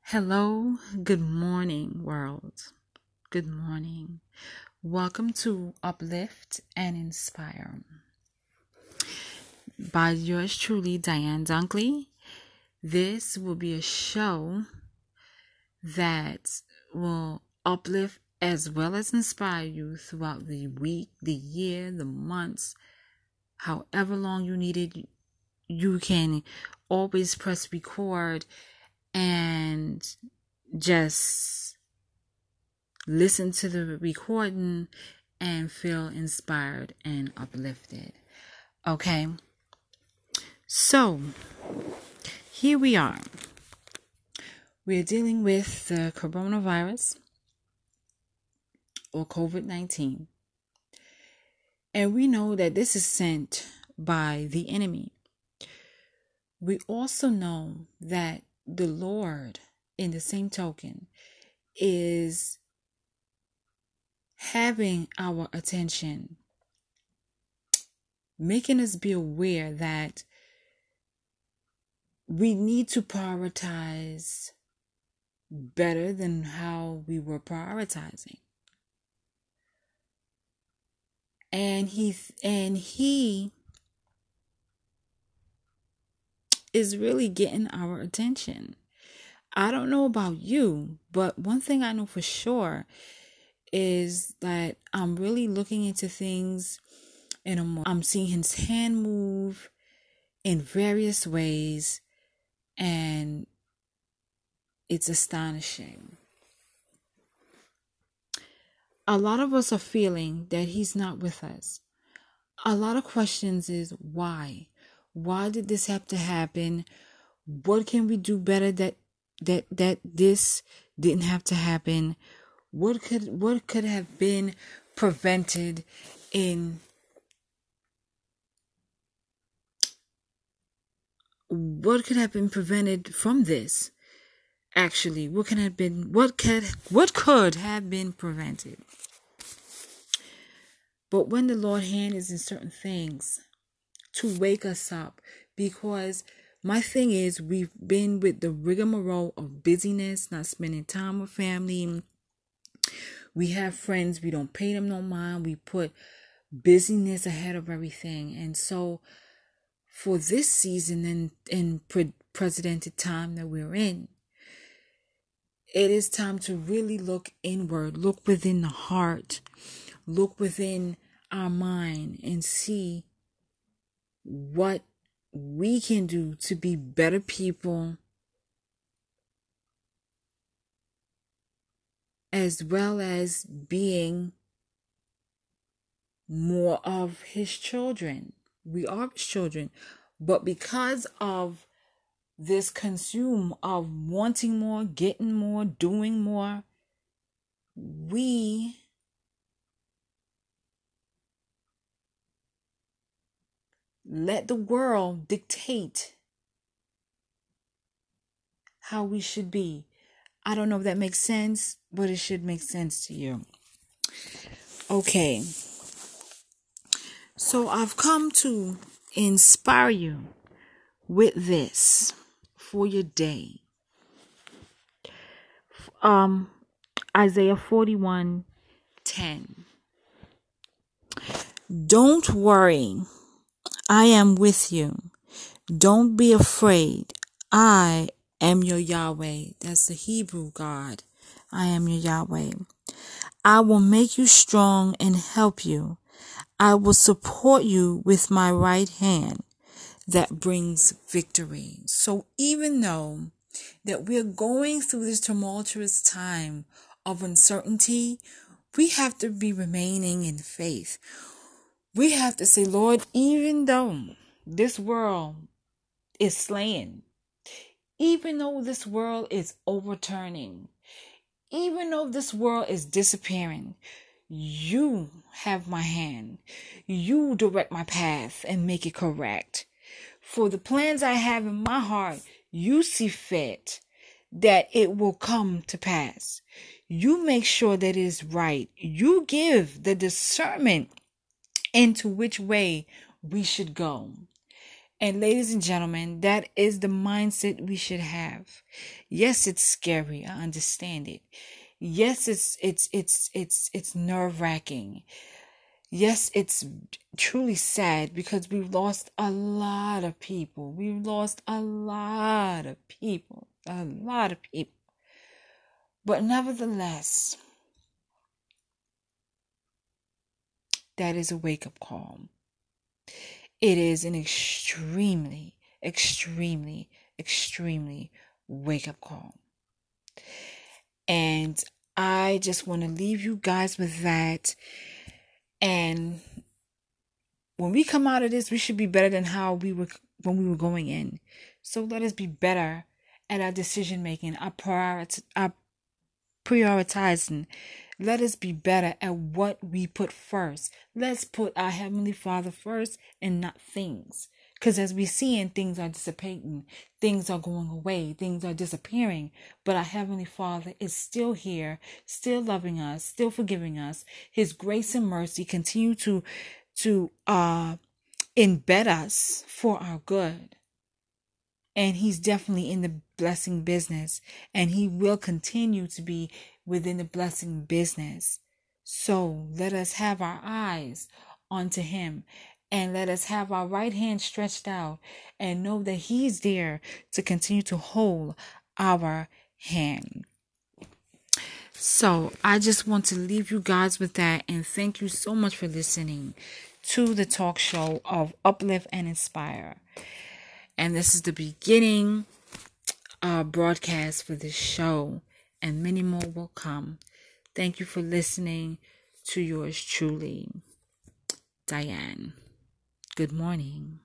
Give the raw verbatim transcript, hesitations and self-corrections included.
Hello, good morning, world. Good morning. Welcome to Uplift and Inspire by yours truly, Diane Dunkley. This will be a show that will uplift as well as inspire you throughout the week, the year, the months, however long you need it. You can always press record and just listen to the recording and feel inspired and uplifted. Okay, so here we are. We're dealing with the coronavirus or COVID nineteen. And we know that this is sent by the enemy. We also know that the Lord, in the same token, is having our attention, making us be aware that we need to prioritize better than how we were prioritizing. And he and he is really getting our attention. I don't know about you, but one thing I know for sure is that I'm really looking into things and I'm, I'm seeing his hand move in various ways, and it's astonishing. A lot of us are feeling that he's not with us. A lot of questions is why? Why did this have to happen? What can we do better that that that this didn't have to happen? What could what could have been prevented in what could have been prevented from this? Actually, what can have been what could what could have been prevented? But when the Lord's hand is in certain things, to wake us up, because my thing is we've been with the rigmarole of busyness, not spending time with family. We have friends, we don't pay them no mind. We put busyness ahead of everything. And so for this season and in pre- presidented time that we're in, it is time to really look inward, look within the heart, look within our mind and see what we can do to be better people, as well as being more of his children. We are his children, but because of this consume of wanting more, getting more, doing more, we let the world dictate how we should be. I don't know if that makes sense, but it should make sense to you. Okay. So I've come to inspire you with this for your day. Um, Isaiah forty-one ten. Don't worry. I am with you. Don't be afraid. I am your Yahweh. That's the Hebrew God. I am your Yahweh. I will make you strong and help you. I will support you with my right hand that brings victory. So even though that we're going through this tumultuous time of uncertainty, we have to be remaining in faith. We have to say, Lord, even though this world is slaying, even though this world is overturning, even though this world is disappearing, you have my hand. You direct my path and make it correct. For the plans I have in my heart, you see fit that it will come to pass. You make sure that it is right. You give the discernment into which way we should go. And ladies and gentlemen, that is the mindset we should have. Yes, it's scary. I understand it. Yes, it's it's it's it's it's nerve-wracking. Yes, it's truly sad because we've lost a lot of people. We've lost a lot of people. A lot of people. But nevertheless, that is a wake-up call. It is an extremely, extremely, extremely wake-up call. And I just want to leave you guys with that. And when we come out of this, we should be better than how we were when we were going in. So let us be better at our decision making, our, priori- our prioritizing. Let us be better at what we put first. Let's put our Heavenly Father first and not things. Because as we see, things are dissipating, things are going away, things are disappearing. But our Heavenly Father is still here, still loving us, still forgiving us. His grace and mercy continue to, to uh, embed us for our good. And He's definitely in the blessing business. And He will continue to be within the blessing business. So let us have our eyes onto Him. And let us have our right hand stretched out and know that He's there to continue to hold our hand. So I just want to leave you guys with that. And thank you so much for listening to the talk show of Uplift and Inspire. And this is the beginning uh, broadcast for this show. And many more will come. Thank you for listening to yours truly, Diane. Good morning.